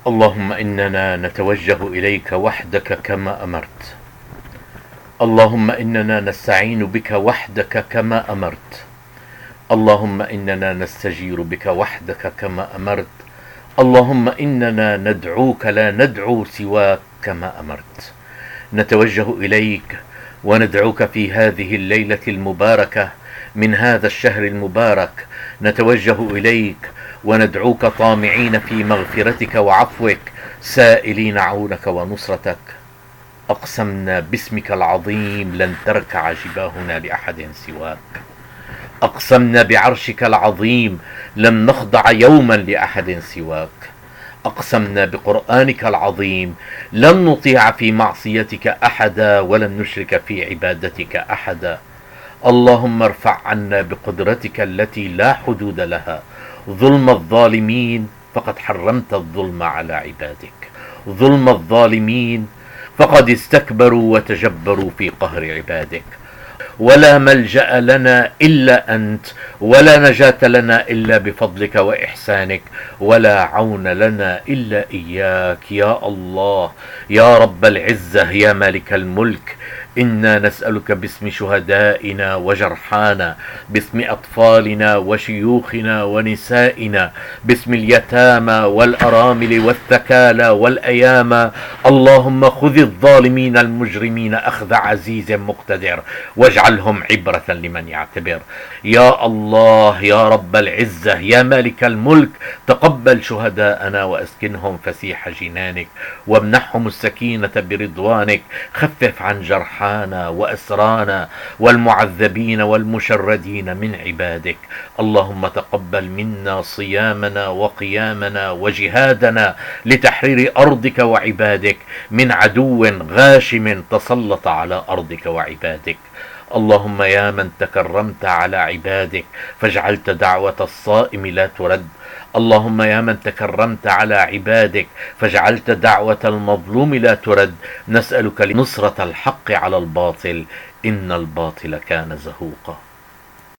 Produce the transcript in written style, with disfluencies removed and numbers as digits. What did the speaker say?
اللهم إننا نتوجه إليك وحدك كما أمرت. اللهم إننا نستعين بك وحدك كما أمرت. اللهم إننا نستجير بك وحدك كما أمرت. اللهم إننا ندعوك لا ندعو سواك كما أمرت. نتوجه إليك وندعوك في هذه الليلة المباركة من هذا الشهر المبارك. نتوجه إليك وندعوك طامعين في مغفرتك وعفوك، سائلين عونك ونصرتك. أقسمنا باسمك العظيم لن تركع جباهنا لأحد سواك. أقسمنا بعرشك العظيم لن نخضع يوما لأحد سواك. أقسمنا بقرآنك العظيم لن نطيع في معصيتك أحدا ولن نشرك في عبادتك أحدا. اللهم ارفع عنا بقدرتك التي لا حدود لها ظلم الظالمين، فقد حرمت الظلم على عبادك. ظلم الظالمين فقد استكبروا وتجبروا في قهر عبادك. ولا ملجأ لنا إلا أنت، ولا نجاة لنا إلا بفضلك وإحسانك، ولا عون لنا إلا إياك يا الله يا رب العزة يا مالك الملك. إنا نسألك باسم شهدائنا وجرحانا، باسم أطفالنا وشيوخنا ونسائنا، باسم اليتامى والأرامل والثكالى والأيامى. اللهم خذ الظالمين المجرمين أخذ عزيز مقتدر، واجعلهم عبرة لمن يعتبر. يا الله يا رب العزة يا مالك الملك، تقبل شهداءنا وأسكنهم فسيح جنانك، وامنحهم السكينة برضوانك. خفف عن جرحانا وأسرانا والمعذبين والمشردين من عبادك. اللهم تقبل منا صيامنا وقيامنا وجهادنا لتحرير أرضك وعبادك من عدو غاشم تسلط على أرضك وعبادك. اللهم يا من تكرمت على عبادك فجعلت دعوة الصائم لا ترد. اللهم يا من تكرمت على عبادك فجعلت دعوة المظلوم لا ترد. نسألك نصرة الحق على الباطل، إن الباطل كان زهوقا.